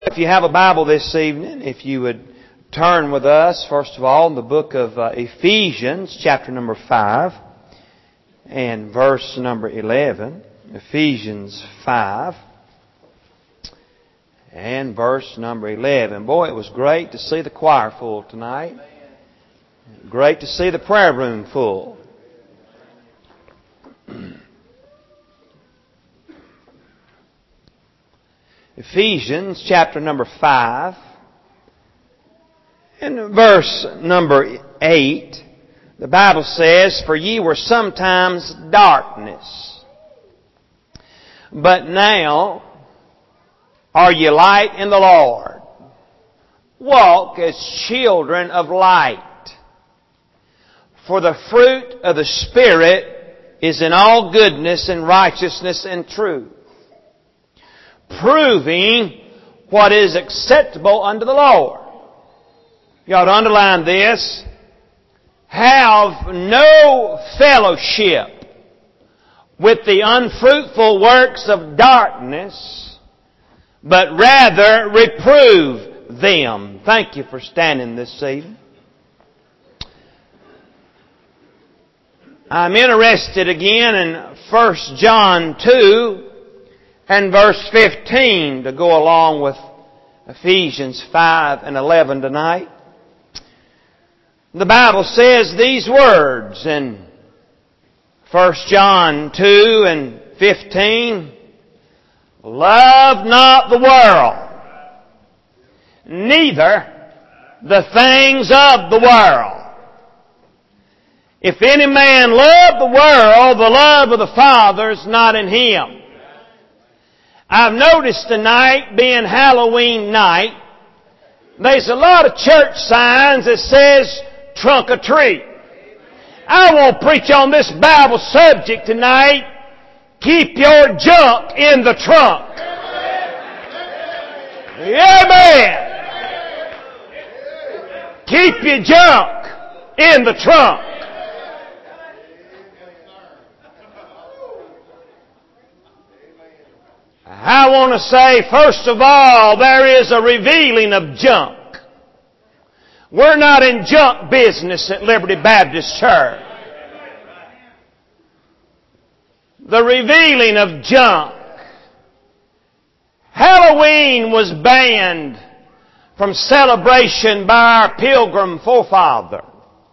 If you have a Bible this evening, if you would turn with us, first of all, in the book of Ephesians, chapter number 5, and verse number 11. Ephesians 5, and verse number 11. Boy, it was great to see the choir full tonight. Great to see the prayer room full. Ephesians chapter number 5 and verse number 8, the Bible says, "For ye were sometimes darkness, but now are ye light in the Lord. Walk as children of light. For the fruit of the Spirit is in all goodness and righteousness and truth, proving what is acceptable unto the Lord." You ought to underline this. "Have no fellowship with the unfruitful works of darkness, but rather reprove them." Thank you for standing this evening. I'm interested again in 1 John 2 and verse 15 to go along with Ephesians 5 and 11 tonight. The Bible says these words in 1 John 2 and 15, "Love not the world, neither the things of the world. If any man love the world, the love of the Father is not in him." I've noticed tonight, being Halloween night, there's a lot of church signs that says trunk or treat. I won't preach on this Bible subject tonight. Keep your junk in the trunk. Amen. Keep your junk in the trunk. I want to say, first of all, there is a revealing of junk. We're not in junk business at Liberty Baptist Church. The revealing of junk. Halloween was banned from celebration by our Pilgrim forefather.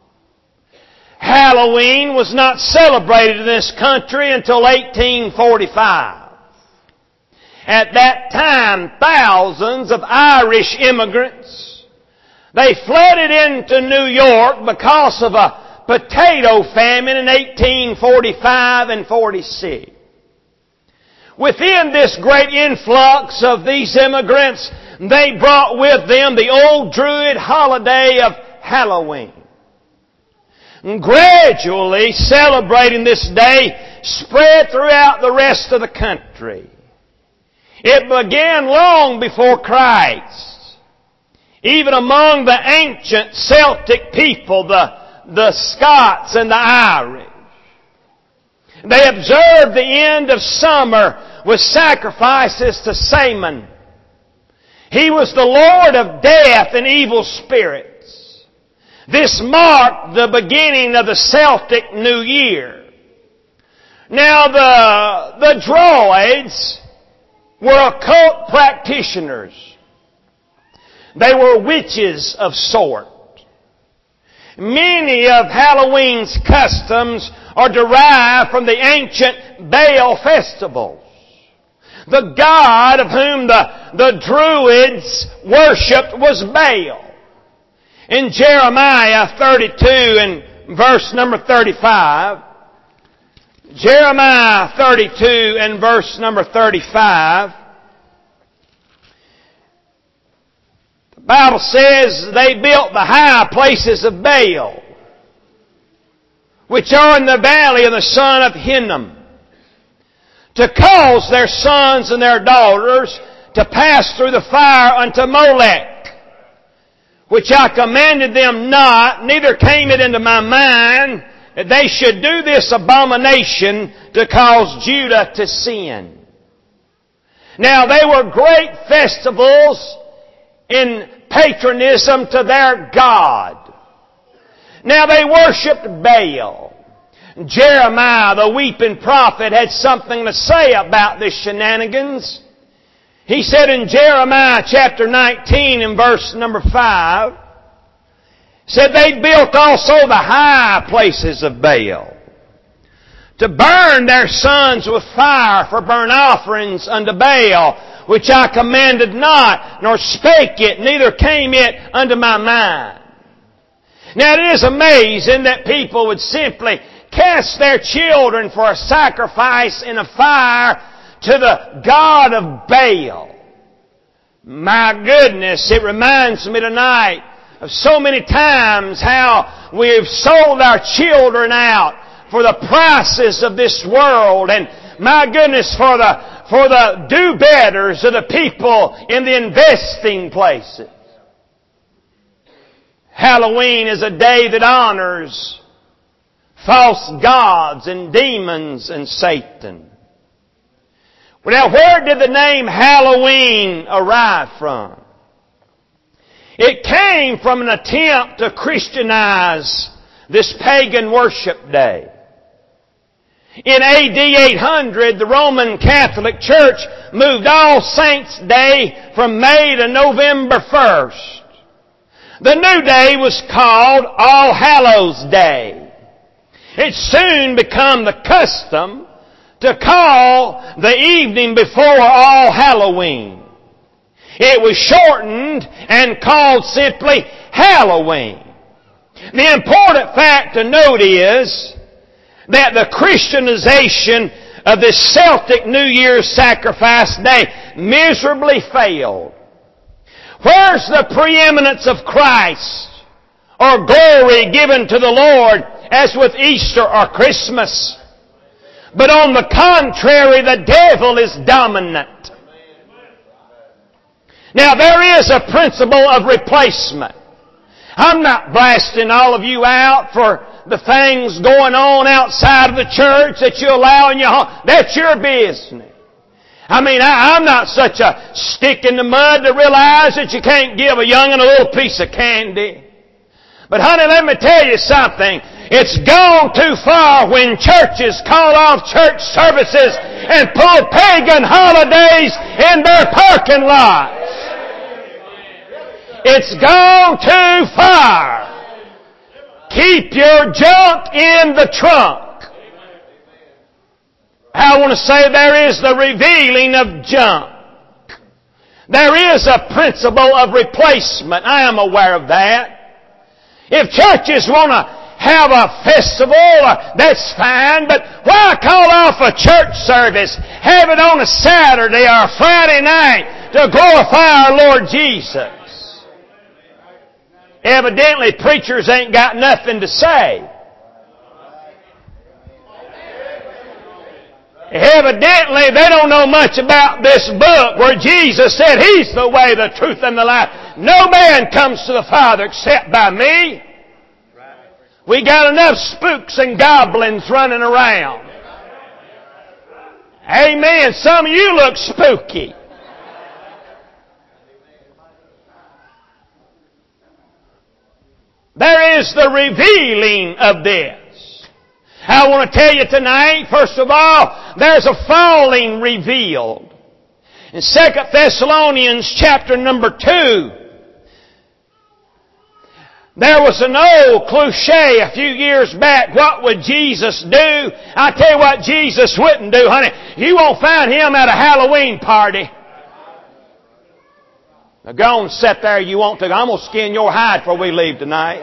Halloween was not celebrated in this country until 1845. At that time, thousands of Irish immigrants, they flooded into New York because of a potato famine in 1845 and 46. Within this great influx of these immigrants, they brought with them the old Druid holiday of Halloween. And gradually, celebrating this day spread throughout the rest of the country. It began long before Christ. Even among the ancient Celtic people, the Scots and the Irish. They observed the end of summer with sacrifices to Samhain. He was the Lord of death and evil spirits. This marked the beginning of the Celtic New Year. Now the Druids were occult practitioners. They were witches of sort. Many of Halloween's customs are derived from the ancient Baal festivals. The god of whom the Druids worshipped was Baal. In Jeremiah 32 and verse number 35, Jeremiah 32 and verse number 35, the Bible says they built the high places of Baal, which are in the valley of the son of Hinnom, to cause their sons and their daughters to pass through the fire unto Molech, which I commanded them not, neither came it into my mind that they should do this abomination to cause Judah to sin. Now, they were great festivals in patronism to their God. Now they worshipped Baal. Jeremiah, the weeping prophet, had something to say about this shenanigans. He said in Jeremiah chapter 19 and verse number 5, said they built also the high places of Baal, to burn their sons with fire for burnt offerings unto Baal, which I commanded not, nor spake it, neither came it unto my mind. Now it is amazing that people would simply cast their children for a sacrifice in a fire to the god of Baal. My goodness, it reminds me tonight of so many times how we've sold our children out for the prices of this world, and my goodness, for the do-betters of the people in the investing places. Halloween is a day that honors false gods and demons and Satan. Well, now, where did the name Halloween arrive from? It came from an attempt to Christianize this pagan worship day. In AD 800, the Roman Catholic Church moved All Saints' Day from May to November 1st. The new day was called All Hallows' Day. It soon became the custom to call the evening before All Halloween. It was shortened and called simply Halloween. The important fact to note is that the Christianization of this Celtic New Year's sacrifice day miserably failed. Where's the preeminence of Christ or glory given to the Lord as with Easter or Christmas? But on the contrary, the devil is dominant. Now there is a principle of replacement. I'm not blasting all of you out for the things going on outside of the church that you allow in your home. That's your business. I mean, I'm not such a stick in the mud to realize that you can't give a young'un a little piece of candy. But honey, let me tell you something. It's gone too far when churches call off church services and pull pagan holidays in their parking lots. It's gone too far. Keep your junk in the trunk. I want to say there is the revealing of junk. There is a principle of replacement. I am aware of that. If churches want to have a festival, that's fine, but why call off a church service, have it on a Saturday or a Friday night to glorify our Lord Jesus? Evidently, preachers ain't got nothing to say. Evidently, they don't know much about this book where Jesus said He's the way, the truth, and the life. No man comes to the Father except by me. We got enough spooks and goblins running around. Amen. Some of you look spooky. There is the revealing of this. I want to tell you tonight, first of all, there's a falling revealed. In 2 Thessalonians chapter number 2, there was an old cliche a few years back. What would Jesus do? I tell you what Jesus wouldn't do, honey. You won't find Him at a Halloween party. Now go and sit there you want to. I'm going to skin your hide before we leave tonight.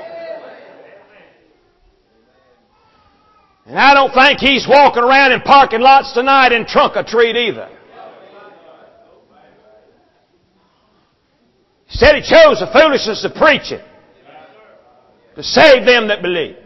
And I don't think He's walking around in parking lots tonight in trunk or treat either. He said He chose the foolishness to preach it, to save them that believe.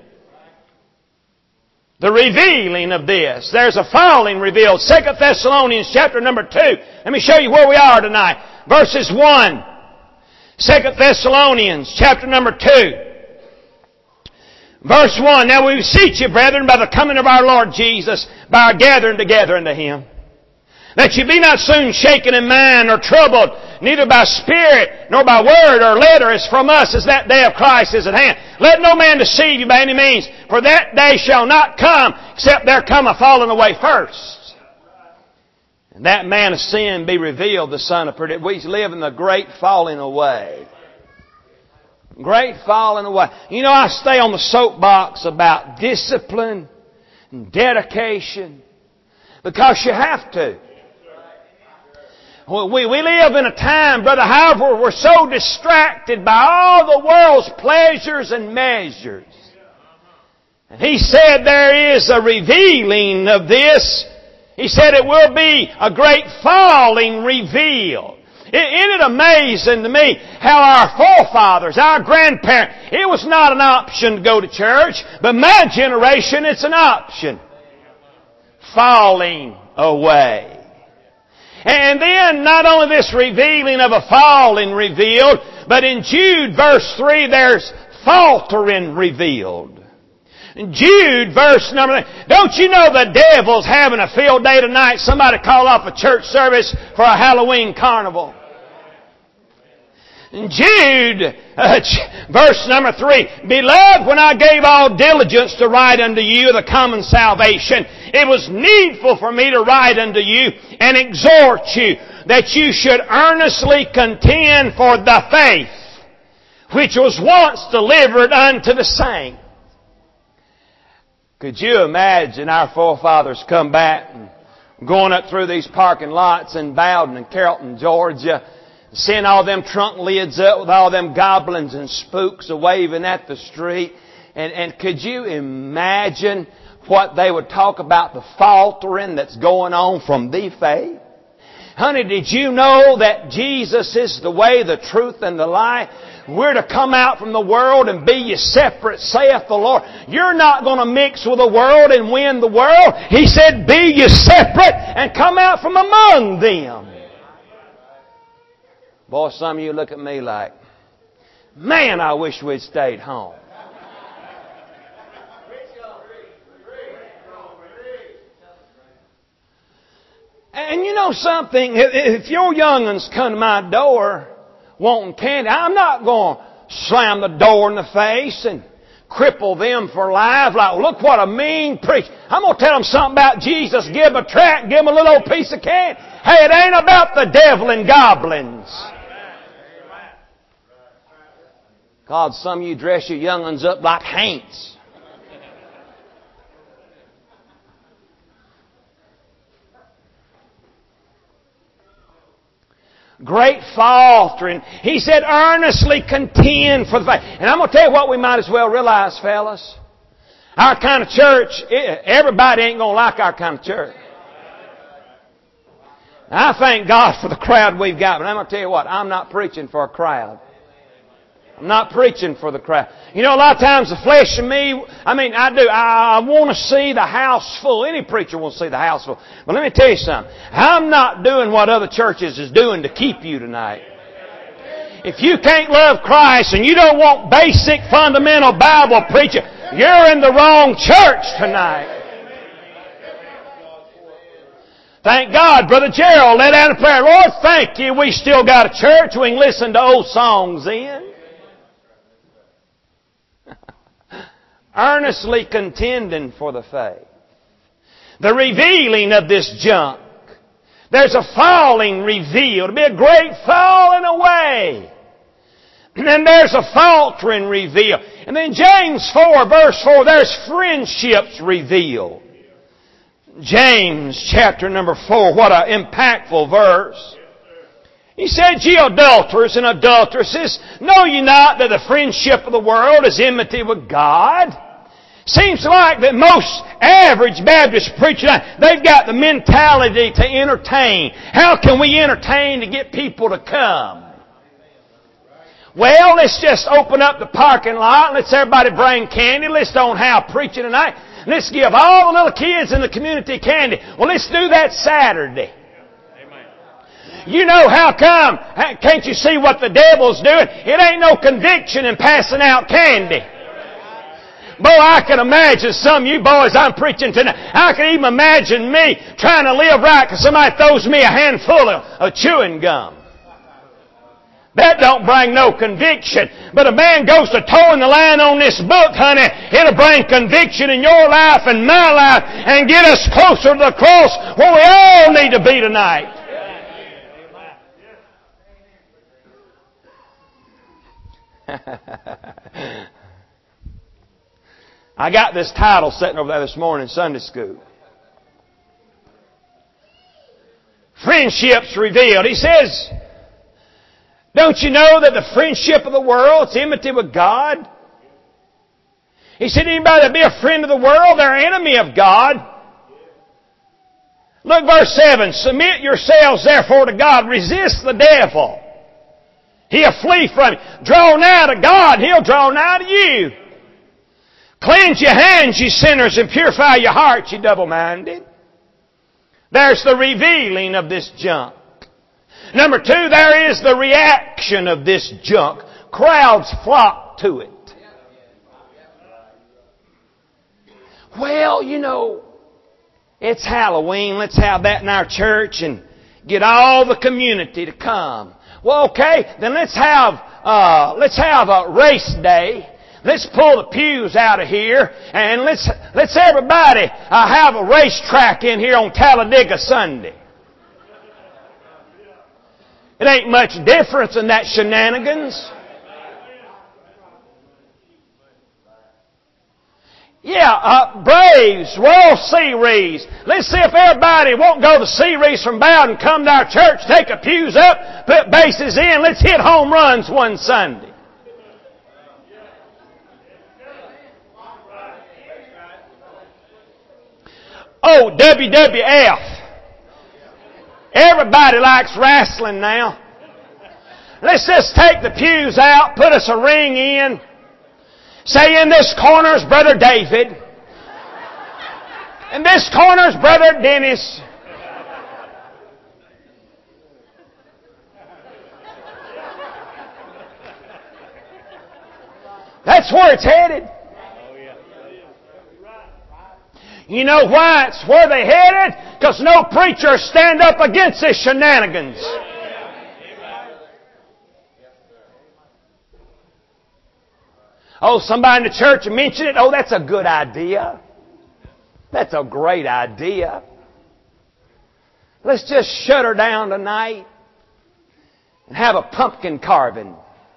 The revealing of this. There's a falling revealed. 2 Thessalonians chapter number 2. Let me show you where we are tonight. Verses 1. 2 Thessalonians chapter number 2. Verse 1. Now we beseech you, brethren, by the coming of our Lord Jesus, by our gathering together unto Him, that you be not soon shaken in mind or troubled, neither by spirit, nor by word or letter is from us, as that day of Christ is at hand. Let no man deceive you by any means, for that day shall not come, except there come a falling away first. And that man of sin be revealed, the son of perdition. We live in the great falling away. Great falling away. You know, I stay on the soapbox about discipline and dedication, because you have to. We live in a time, Brother, however, we're so distracted by all the world's pleasures and measures. And he said there is a revealing of this. He said it will be a great falling revealed. Isn't it amazing to me how our forefathers, our grandparents, it was not an option to go to church, but my generation, it's an option. Falling away. And then not only this revealing of a falling revealed, but in Jude verse 3 there's faltering revealed. In Jude verse number 3, don't you know the devil's having a field day tonight? Somebody call off a church service for a Halloween carnival. In Jude, verse number 3, Beloved, when I gave all diligence to write unto you the common salvation, it was needful for me to write unto you and exhort you that you should earnestly contend for the faith which was once delivered unto the saints. Could you imagine our forefathers come back and going up through these parking lots in Bowden and Carrollton, Georgia, seeing all them trunk lids up with all them goblins and spooks a-waving at the street. And could you imagine what they would talk about, the faltering that's going on from the faith? Honey, did you know that Jesus is the way, the truth, and the life? We're to come out from the world and be ye separate, saith the Lord. You're not going to mix with the world and win the world. He said, be ye separate and come out from among them. Boy, some of you look at me like, man, I wish we'd stayed home. And you know something? If your young'uns come to my door wanting candy, I'm not going to slam the door in the face and cripple them for life. Like, look what a mean preacher. I'm going to tell them something about Jesus. Give them a tract, give them a little old piece of candy. Hey, it ain't about the devil and goblins. God, some of you dress your young'uns up like haints. Great faltering. He said, earnestly contend for the faith. And I'm going to tell you what we might as well realize, fellas. Our kind of church, everybody ain't going to like our kind of church. Now, I thank God for the crowd we've got, but I'm going to tell you what, I'm not preaching for a crowd. I'm not preaching for the crowd. You know, a lot of times the flesh in me, I do. I want to see the house full. Any preacher wants to see the house full. But let me tell you something. I'm not doing what other churches is doing to keep you tonight. If you can't love Christ and you don't want basic, fundamental Bible preaching, you're in the wrong church tonight. Thank God, Brother Gerald let out a prayer. Lord, thank you. We still got a church. We can listen to old songs in. Earnestly contending for the faith. The revealing of this junk. There's a falling revealed. It'll be a great falling away. And then there's a faltering revealed. And then James 4 verse 4, there's friendships revealed. James chapter number 4, what an impactful verse. He said, Ye adulterers and adulteresses, know ye not that the friendship of the world is enmity with God? Seems like that most average Baptist preachers, they've got the mentality to entertain. How can we entertain to get people to come? Well, let's just open up the parking lot. Let's everybody bring candy. Let's don't have preaching tonight. Let's give all the little kids in the community candy. Well, let's do that Saturday. You know how come? Can't you see what the devil's doing? It ain't no conviction in passing out candy. Boy, I can imagine some of you boys I'm preaching tonight. I can even imagine me trying to live right because somebody throws me a handful of chewing gum. That don't bring no conviction. But a man goes to towing the line on this book, honey, it'll bring conviction in your life and my life and get us closer to the cross where we all need to be tonight. I got this title sitting over there this morning in Sunday school. Friendships revealed. He says, don't you know that the friendship of the world is enmity with God? He said, anybody that be a friend of the world, they're an enemy of God. Look, verse 7. Submit yourselves therefore to God. Resist the devil. He'll flee from you. Draw nigh to God, He'll draw nigh to you. Cleanse your hands, you sinners, and purify your hearts, you double-minded. There's the revealing of this junk. Number 2, there is the reaction of this junk. Crowds flock to it. Well, you know, it's Halloween. Let's have that in our church and get all the community to come. Well, okay, then let's have a race day. Let's pull the pews out of here and let's everybody have a racetrack in here on Talladega Sunday. It ain't much difference in that shenanigans. Yeah, Braves, World Series. Let's see if everybody won't go to the series from Bowden, come to our church, take the pews up, put bases in. Let's hit home runs one Sunday. Oh, WWF. Everybody likes wrestling now. Let's just take the pews out, put us a ring in. Say in this corner's Brother David. In this corner's Brother Dennis. That's where it's headed. You know why it's where they headed? Because no preacher stand up against this shenanigans. Oh, somebody in the church mentioned it. Oh, that's a good idea. That's a great idea. Let's just shut her down tonight and have a pumpkin carving.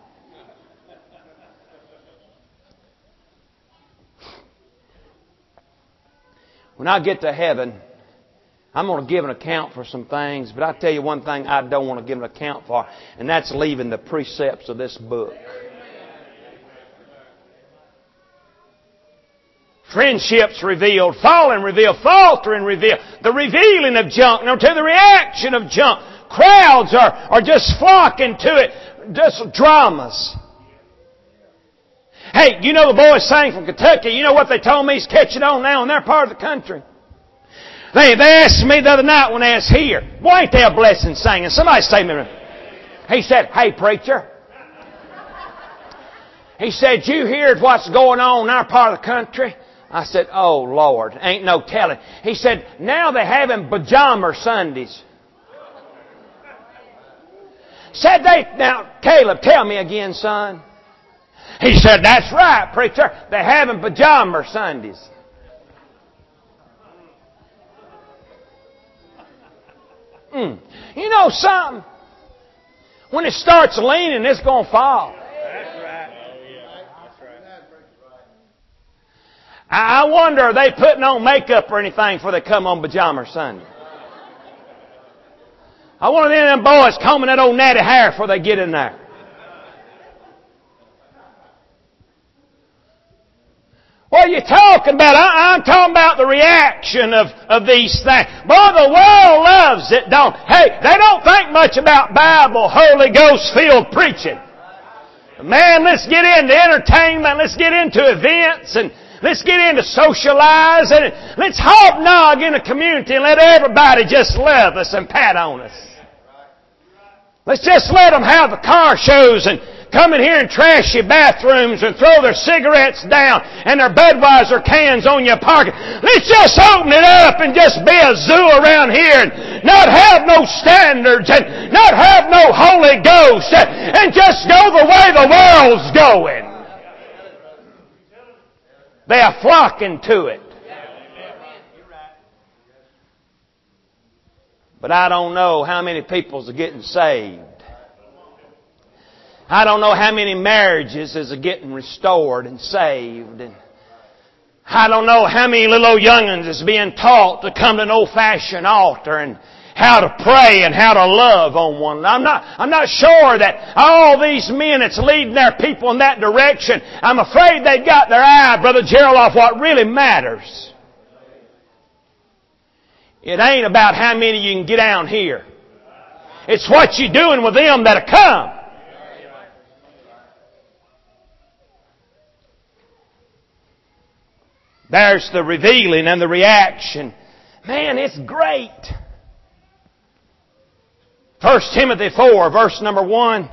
When I get to heaven, I'm going to give an account for some things, but I tell you one thing I don't want to give an account for, and that's leaving the precepts of this book. Friendships revealed, falling revealed, faltering revealed, the revealing of junk. Number 2, the reaction of junk. Crowds are just flocking to it, just dramas. Hey, you know the boys sang from Kentucky. You know what they told me is catching on now in their part of the country? They asked me the other night when I was here, why ain't they a blessing singing? Somebody say to me. He said, hey preacher. He said, you heard what's going on in our part of the country? I said, oh Lord, ain't no telling. He said, now they're having pajama Sundays. Said now Caleb, tell me again, son. He said, that's right, preacher. They're having pajama Sundays. You know something? When it starts leaning, it's going to fall. That's right. That's right. I wonder, are they putting on makeup or anything before they come on pajama Sunday? I wonder if them boys combing that old natty hair before they get in there. What are you talking about? I'm talking about the reaction of these things. Boy, the world loves it, don't. Hey, they don't think much about Bible, Holy Ghost filled preaching. Man, let's get into entertainment, let's get into events, and let's get into socializing, and let's hobnog in the community and let everybody just love us and pat on us. Let's just let them have the car shows and come in here and trash your bathrooms and throw their cigarettes down and their Budweiser cans on your pocket. Let's just open it up and just be a zoo around here and not have no standards and not have no Holy Ghost and just go the way the world's going. They are flocking to it. But I don't know how many people are getting saved. I don't know how many marriages is getting restored and saved. And I don't know how many little old young'uns is being taught to come to an old-fashioned altar and how to pray and how to love on one another. I'm not sure that all these men that's leading their people in that direction, I'm afraid they got their eye, Brother Gerald, off what really matters. It ain't about how many you can get down here. It's what you're doing with them that'll come. There's the revealing and the reaction. Man, it's great. 1 Timothy 4, verse number 1.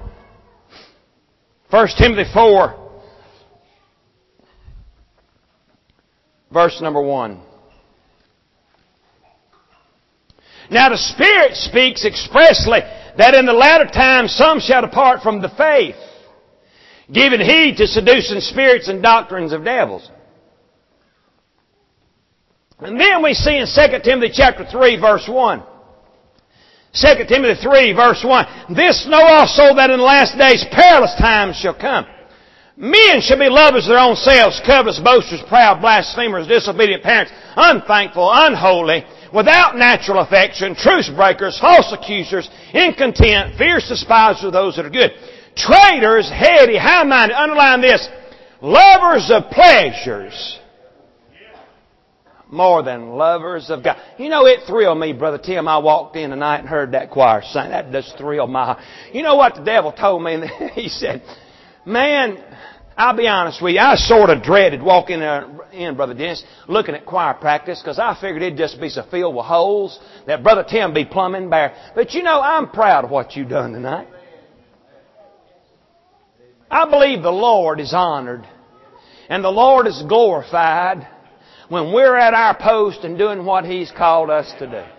1 Timothy 4, verse number 1. Now the Spirit speaks expressly that in the latter times some shall depart from the faith, giving heed to seducing spirits and doctrines of devils. And then we see in 2 Timothy chapter 3, verse 1. 2 Timothy 3, verse 1. This know also that in the last days perilous times shall come. Men shall be lovers of their own selves, covetous, boasters, proud, blasphemers, disobedient parents, unthankful, unholy, without natural affection, truce breakers, false accusers, incontent, fierce despisers of those that are good, traitors, heady, high-minded, underline this, lovers of pleasures more than lovers of God. You know, it thrilled me, Brother Tim. I walked in tonight and heard that choir sing. That just thrilled my heart. You know what the devil told me? He said, man, I'll be honest with you, I sort of dreaded walking in, Brother Dennis, looking at choir practice, because I figured it'd just be so filled with holes that Brother Tim be plumbing bare. But you know, I'm proud of what you've done tonight. I believe the Lord is honored and the Lord is glorified when we're at our post and doing what He's called us to do.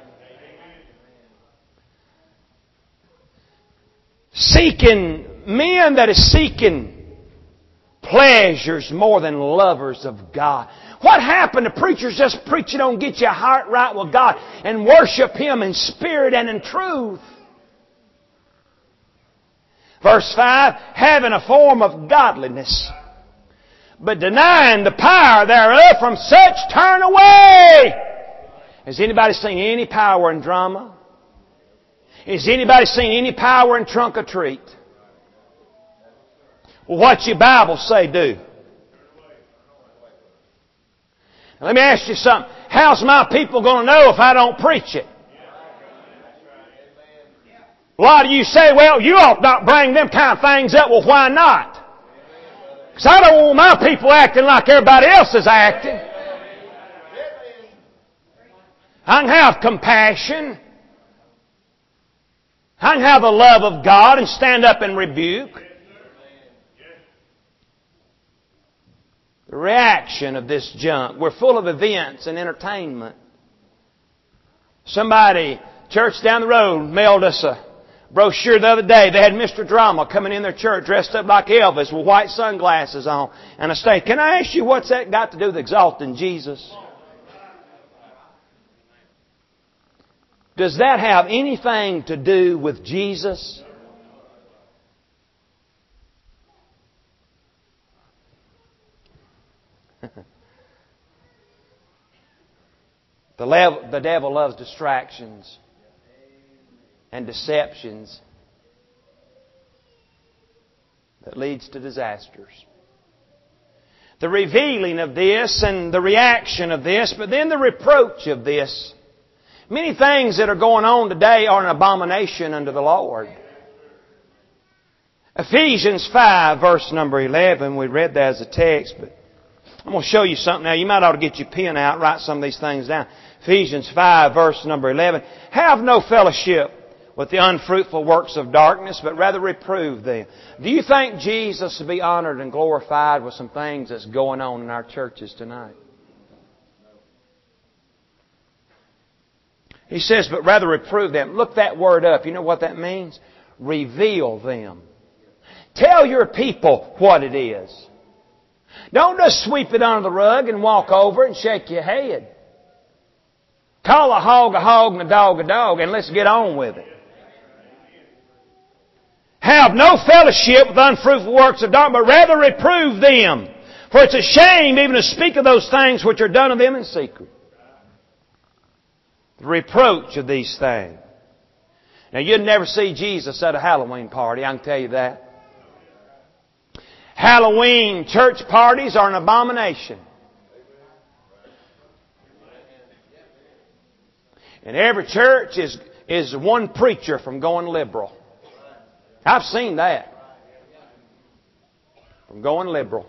Seeking, men that is seeking pleasures more than lovers of God. What happened to preachers just preaching on get your heart right with God and worship Him in spirit and in truth? Verse 5, having a form of godliness, but denying the power thereof, from such turn away. Has anybody seen any power in drama? Has anybody seen any power in trunk or treat? Well, what's your Bible say do? Now, let me ask you something. How's my people going to know if I don't preach it? A lot of you say, well, you ought not bring them kind of things up. Well, why not? Because I don't want my people acting like everybody else is acting. I can have compassion. I can have the love of God and stand up and rebuke. The reaction of this junk. We're full of events and entertainment. Somebody, church down the road, mailed us a brochure the other day. They had Mr. Drama coming in their church dressed up like Elvis with white sunglasses on and a state. Can I ask you what's that got to do with exalting Jesus? Does that have anything to do with Jesus? The devil loves distractions and deceptions that leads to disasters. The revealing of this and the reaction of this, but then the reproach of this. Many things that are going on today are an abomination unto the Lord. Ephesians 5, verse number 11, we read that as a text, but I'm going to show you something now. You might ought to get your pen out, write some of these things down. Ephesians 5, verse number 11. Have no fellowship with the unfruitful works of darkness, but rather reprove them. Do you think Jesus will be honored and glorified with some things that's going on in our churches tonight? He says, but rather reprove them. Look that word up. You know what that means? Reveal them. Tell your people what it is. Don't just sweep it under the rug and walk over and shake your head. Call a hog and a dog, and let's get on with it. Have no fellowship with unfruitful works of darkness, but rather reprove them. For it's a shame even to speak of those things which are done of them in secret. The reproach of these things. Now, you'd never see Jesus at a Halloween party, I can tell you that. Halloween church parties are an abomination. And every church is one preacher from going liberal. I've seen that. From going liberal.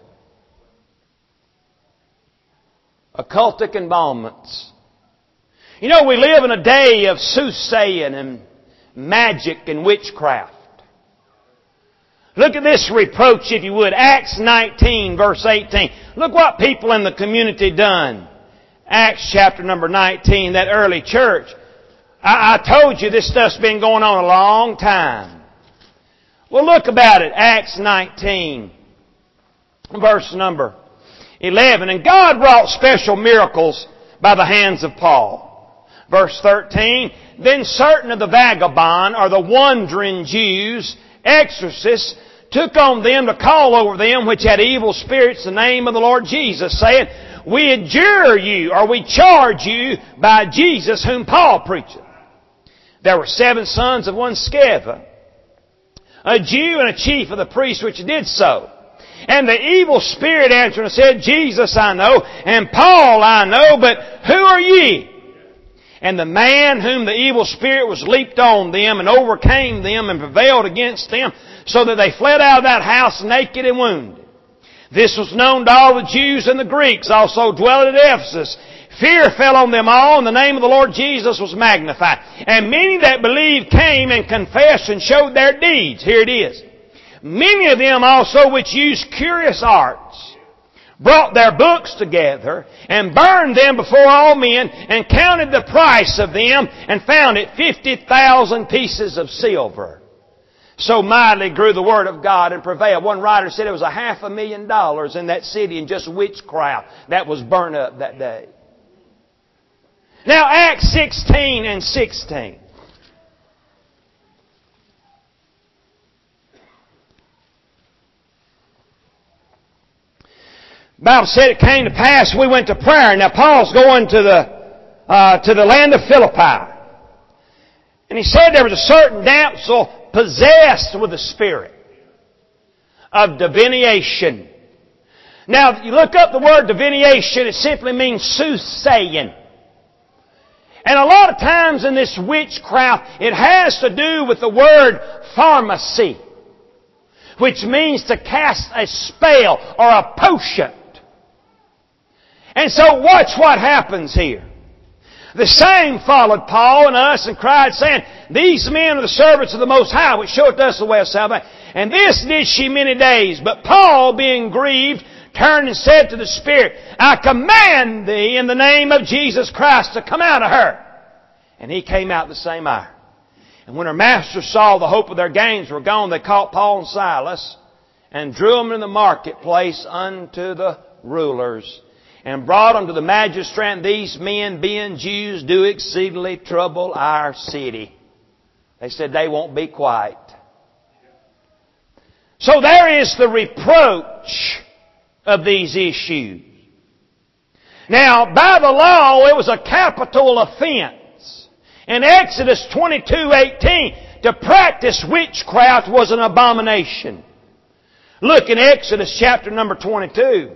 Occultic embalments. You know, we live in a day of soothsaying and magic and witchcraft. Look at this reproach, if you would. Acts 19, verse 18. Look what people in the community done. Acts chapter number 19, that early church. I told you this stuff's been going on a long time. Well, look about it. Acts 19, verse number 11. And God wrought special miracles by the hands of Paul. Verse 13, then certain of the vagabond, or the wandering Jews, exorcists, took on them to call over them which had evil spirits the name of the Lord Jesus, saying, we adjure you, or we charge you by Jesus whom Paul preacheth. There were 7 sons of one Sceva, a Jew and a chief of the priests which did so. And the evil spirit answered and said, Jesus I know, and Paul I know, but who are ye? And the man whom the evil spirit was leaped on them and overcame them and prevailed against them, so that they fled out of that house naked and wounded. This was known to all the Jews and the Greeks also dwelling at Ephesus. Fear fell on them all, and the name of the Lord Jesus was magnified. And many that believed came and confessed and showed their deeds. Here it is. Many of them also which used curious arts brought their books together and burned them before all men and counted the price of them and found it 50,000 pieces of silver. So mightily grew the word of God and prevailed. One writer said it was $500,000 in that city in just witchcraft that was burned up that day. Now Acts 16 and 16. The Bible said it came to pass, we went to prayer. Now Paul's going to the land of Philippi. And he said there was a certain damsel possessed with the spirit of divination. Now, if you look up the word divination, it simply means soothsaying. And a lot of times in this witchcraft, it has to do with the word pharmacy, which means to cast a spell or a potion. And so watch what happens here. The same followed Paul and us and cried, saying, these men are the servants of the Most High, which showeth us the way of salvation. And this did she many days. But Paul, being grieved, turned and said to the Spirit, I command thee in the name of Jesus Christ to come out of her. And he came out the same hour. And when her masters saw the hope of their gains were gone, they caught Paul and Silas and drew them in the marketplace unto the rulers, and brought them to the magistrate. And these men, being Jews, do exceedingly trouble our city. They said they won't be quiet. So there is the reproach of these issues. Now, by the law, it was a capital offense. In Exodus 22:18, to practice witchcraft was an abomination. Look in Exodus chapter number 22.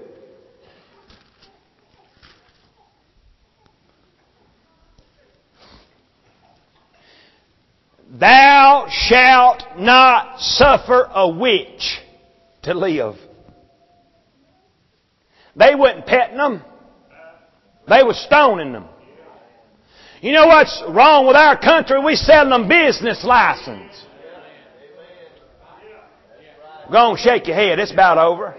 Thou shalt not suffer a witch to live. They wasn't petting them. They were stoning them. You know what's wrong with our country? We selling them business license. Go on, shake your head. It's about over.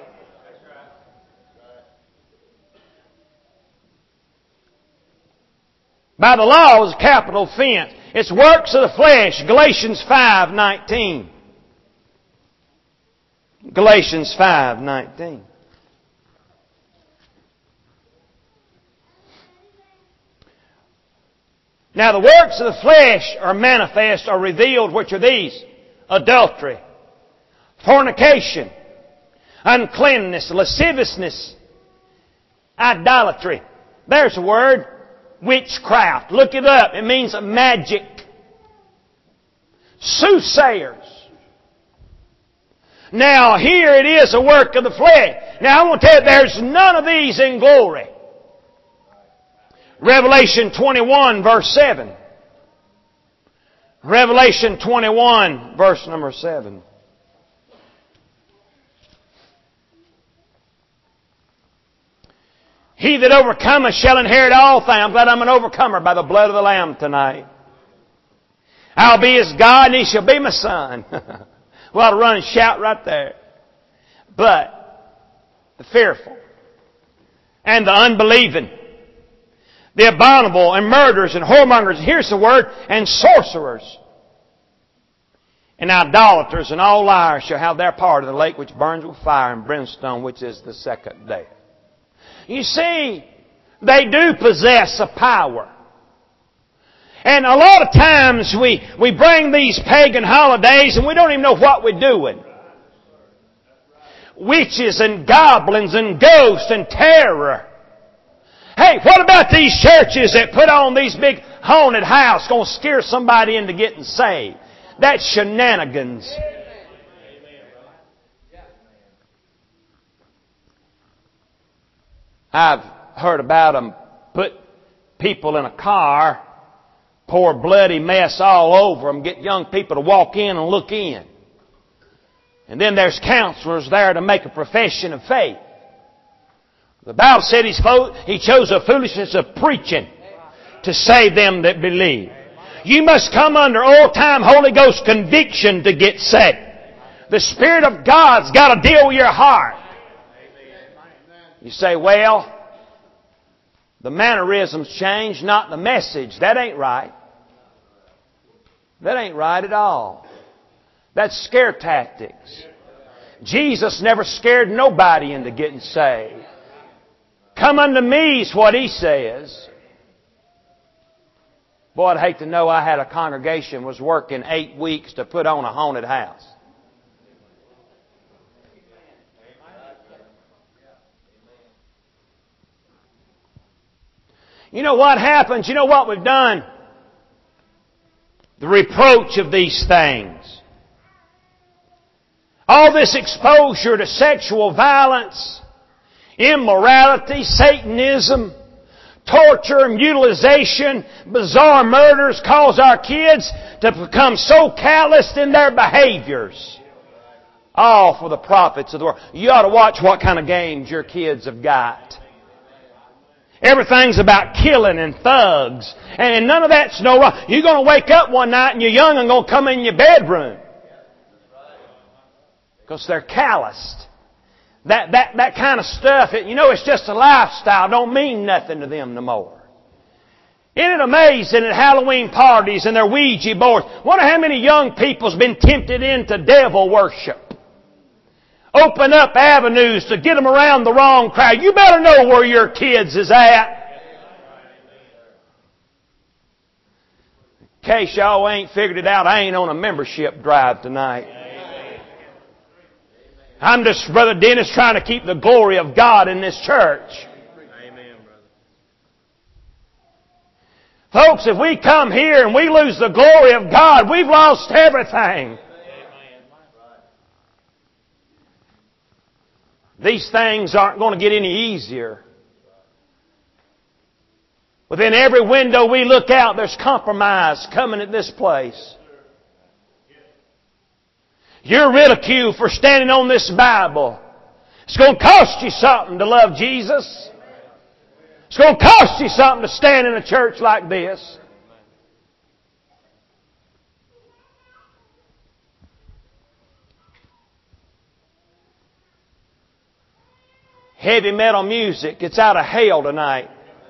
By the law is a capital offense. It's works of the flesh. Galatians 5:19. Galatians 5:19. Now the works of the flesh are manifest or revealed, which are these: adultery, fornication, uncleanness, lasciviousness, idolatry. There's a word. Witchcraft. Look it up. It means magic. Soothsayers. Now here it is a work of the flesh. Now I want to tell you, there's none of these in glory. Revelation 21 verse 7. Revelation 21 verse number 7. He that overcometh shall inherit all things. I'm glad I'm an overcomer by the blood of the Lamb tonight. I'll be his God and he shall be my son. We ought to run and shout right there. But the fearful and the unbelieving, the abominable and murderers and whoremongers, here's the word, and sorcerers and idolaters and all liars shall have their part in the lake which burns with fire and brimstone, which is the second death. You see, they do possess a power. And a lot of times we bring these pagan holidays and we don't even know what we're doing. Witches and goblins and ghosts and terror. Hey, what about these churches that put on these big haunted houses going to scare somebody into getting saved? That's shenanigans. I've heard about them put people in a car, pour bloody mess all over them, get young people to walk in and look in. And then there's counselors there to make a profession of faith. The Bible said He chose the foolishness of preaching to save them that believe. You must come under old-time Holy Ghost conviction to get saved. The Spirit of God's got to deal with your heart. You say, well, the mannerisms change, not the message. That ain't right. That ain't right at all. That's scare tactics. Jesus never scared nobody into getting saved. Come unto me is what He says. Boy, I'd hate to know I had a congregation was working 8 weeks to put on a haunted house. You know what happens? You know what we've done? The reproach of these things. All this exposure to sexual violence, immorality, Satanism, torture, mutilation, bizarre murders cause our kids to become so calloused in their behaviors. All for the profits of the world. You ought to watch what kind of games your kids have got. Everything's about killing and thugs. And none of that's no wrong. You're going to wake up one night and you're young and going to come in your bedroom. Because they're calloused. That kind of stuff, it's just a lifestyle. Don't mean nothing to them no more. Isn't it amazing at Halloween parties and their Ouija boards? Wonder how many young people's been tempted into devil worship. Open up avenues to get them around the wrong crowd. You better know where your kids is at. In case y'all ain't figured it out, I ain't on a membership drive tonight. I'm just, Brother Dennis, trying to keep the glory of God in this church. Amen, brother. Folks, if we come here and we lose the glory of God, we've lost everything. These things aren't going to get any easier. Within every window we look out, there's compromise coming at this place. You're ridiculed for standing on this Bible. It's going to cost you something to love Jesus. It's going to cost you something to stand in a church like this. heavy metal music. It's out of hell tonight.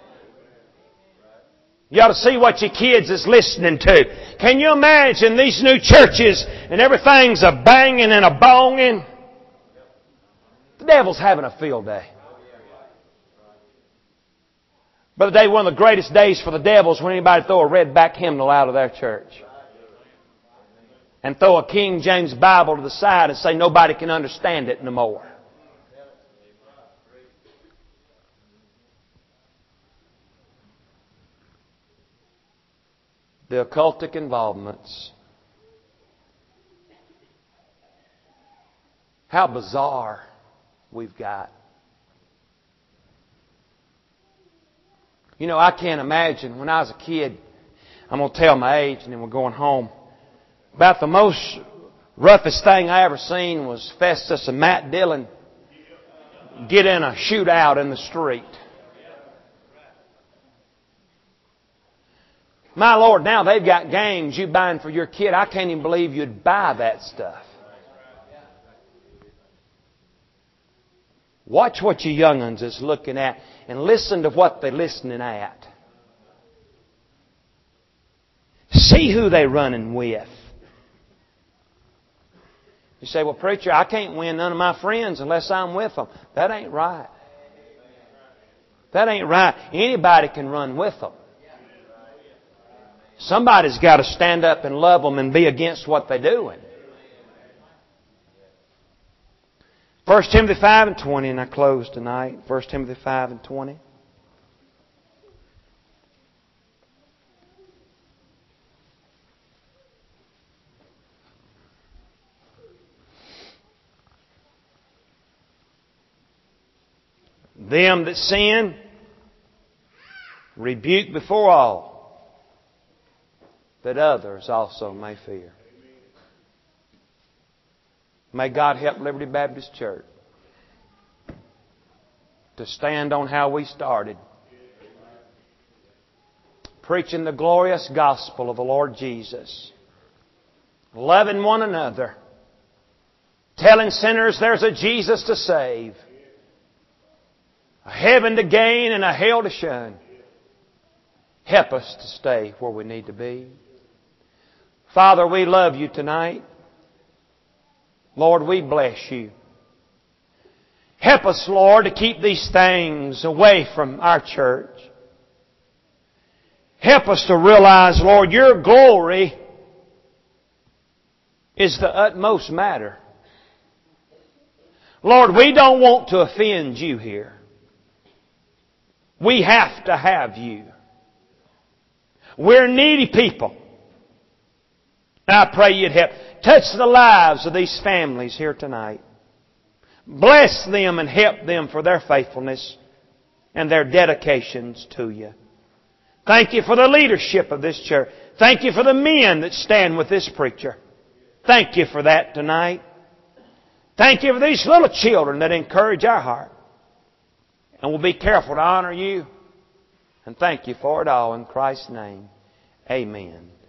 You ought to see what your kids is listening to. Can you imagine these new churches and everything's a banging and a bonging? The devil's having a field day. Brother Dave, one of the greatest days for the devil is when anybody throw a redback hymnal out of their church. And throw a King James Bible to the side and say nobody can understand it no more. The occultic involvements. How bizarre we've got. You know, I can't imagine when I was a kid, I'm going to tell my age and then we're going home. About the most roughest thing I ever seen was Festus and Matt Dillon get in a shootout in the street. My Lord, now they've got games you buying for your kid. I can't even believe you'd buy that stuff. Watch what your young'uns is looking at and listen to what they're listening at. See who they're running with. You say, well, preacher, I can't win none of my friends unless I'm with them. That ain't right. That ain't right. Anybody can run with them. Somebody's got to stand up and love them and be against what they're doing. 1 Timothy 5 and 20, and I close tonight. 1 Timothy 5 and 20. Them that sin, rebuke before all, that others also may fear. May God help Liberty Baptist Church to stand on how we started. Preaching the glorious gospel of the Lord Jesus. Loving one another. Telling sinners there's a Jesus to save. A heaven to gain and a hell to shun. Help us to stay where we need to be. Father, we love You tonight. Lord, we bless You. Help us, Lord, to keep these things away from our church. Help us to realize, Lord, Your glory is the utmost matter. Lord, we don't want to offend You here. We have to have You. We're needy people. I pray You'd help. Touch the lives of these families here tonight. Bless them and help them for their faithfulness and their dedications to You. Thank You for the leadership of this church. Thank You for the men that stand with this preacher. Thank You for that tonight. Thank You for these little children that encourage our heart. And we'll be careful to honor You. And thank You for it all in Christ's name. Amen.